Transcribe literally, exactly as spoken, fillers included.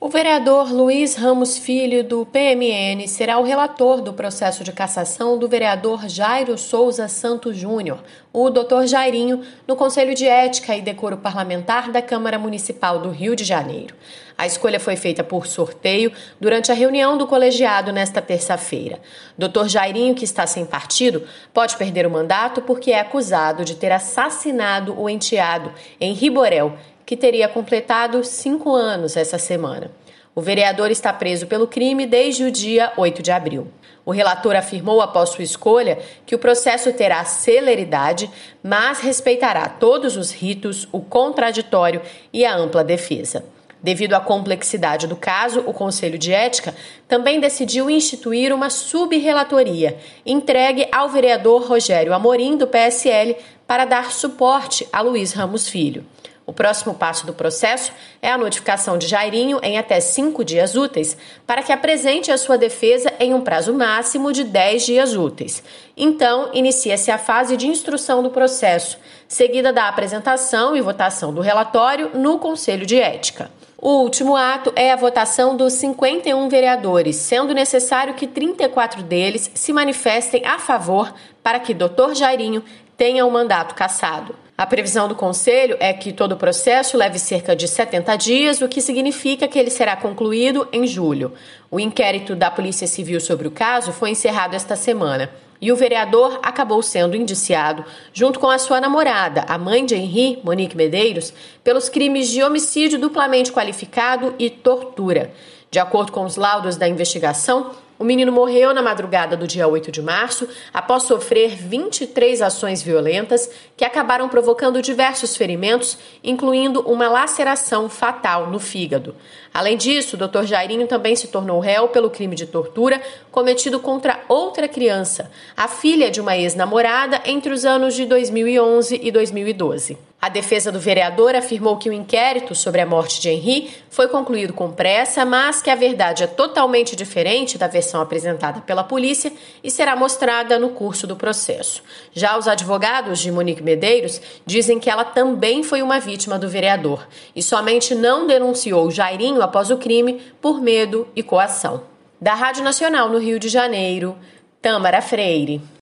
O vereador Luiz Ramos Filho, do P M N, será o relator do processo de cassação do vereador Jairo Souza Santos Júnior, o doutor Jairinho, no Conselho de Ética e Decoro Parlamentar da Câmara Municipal do Rio de Janeiro. A escolha foi feita por sorteio durante a reunião do colegiado nesta terça-feira. doutor Jairinho, que está sem partido, pode perder o mandato porque é acusado de ter assassinado o enteado, Henri Borel, que teria completado cinco anos essa semana. O vereador está preso pelo crime desde o dia oito de abril. O relator afirmou após sua escolha que o processo terá celeridade, mas respeitará todos os ritos, o contraditório e a ampla defesa. Devido à complexidade do caso, o Conselho de Ética também decidiu instituir uma sub-relatoria entregue ao vereador Rogério Amorim, do P S L, para dar suporte a Luiz Ramos Filho. O próximo passo do processo é a notificação de Jairinho em até cinco dias úteis para que apresente a sua defesa em um prazo máximo de dez dias úteis. Então, inicia-se a fase de instrução do processo, seguida da apresentação e votação do relatório no Conselho de Ética. O último ato é a votação dos cinquenta e um vereadores, sendo necessário que trinta e quatro deles se manifestem a favor para que doutor Jairinho tenha o mandato cassado. A previsão do Conselho é que todo o processo leve cerca de setenta dias, o que significa que ele será concluído em julho. O inquérito da Polícia Civil sobre o caso foi encerrado esta semana e o vereador acabou sendo indiciado, junto com a sua namorada, a mãe de Henri, Monique Medeiros, pelos crimes de homicídio duplamente qualificado e tortura. De acordo com os laudos da investigação, o menino morreu na madrugada do dia oito de março após sofrer vinte e três ações violentas que acabaram provocando diversos ferimentos, incluindo uma laceração fatal no fígado. Além disso, o doutor Jairinho também se tornou réu pelo crime de tortura cometido contra outra criança, a filha de uma ex-namorada, entre os anos de dois mil e onze e dois mil e doze. A defesa do vereador afirmou que o inquérito sobre a morte de Henri foi concluído com pressa, mas que a verdade é totalmente diferente da versão apresentada pela polícia e será mostrada no curso do processo. Já os advogados de Monique Medeiros dizem que ela também foi uma vítima do vereador e somente não denunciou Jairinho após o crime por medo e coação. Da Rádio Nacional no Rio de Janeiro, Tâmara Freire.